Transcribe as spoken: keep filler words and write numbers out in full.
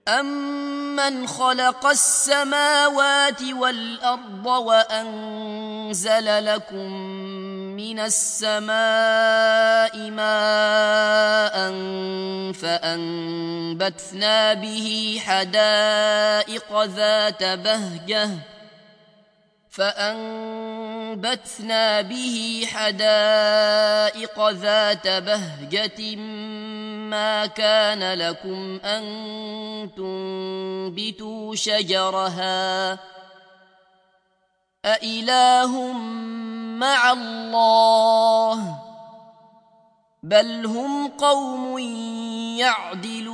أَمَّنْ خَلَقَ السَّمَاوَاتِ وَالْأَرْضَ وَأَنزَلَ لَكُم مِّنَ السَّمَاءِ مَاءً فَأَنبَتْنَا بِهِ حَدَائِقَ ذَاتَ بَهْجَةٍ فأنبتنا به حدائق ذات بهجة ما كان لكم أن تنبتوا شجرها أإله مع الله بل هم قوم يعدلون.